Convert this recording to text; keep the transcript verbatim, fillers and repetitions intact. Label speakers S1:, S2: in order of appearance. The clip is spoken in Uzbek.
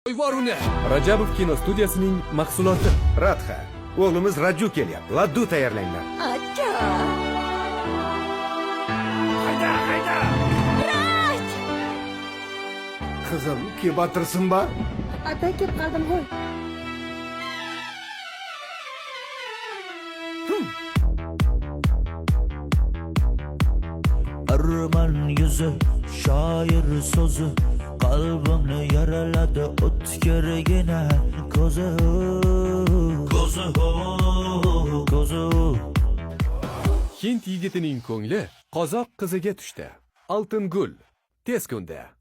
S1: Voyvoruni. Rajabov kino studiyasining mahsuloti.
S2: Radha, o'g'limiz Raju kelyapti. Laddu tayyorlanglar.
S3: Acha.
S2: Hayda, hayda.
S3: Raj!
S2: Qizim, kelib o'tirsin-ba.
S3: Ata kelib qoldim qo'y.
S4: Arman yüzü, şair sözü, kalbimni yaraladı o'tkirgina ko'zi, ko'zi, ko'zi.
S1: Hind yigitining ko'ngli qozoq qiziga tushdi. Oltin gul. Tez kunda.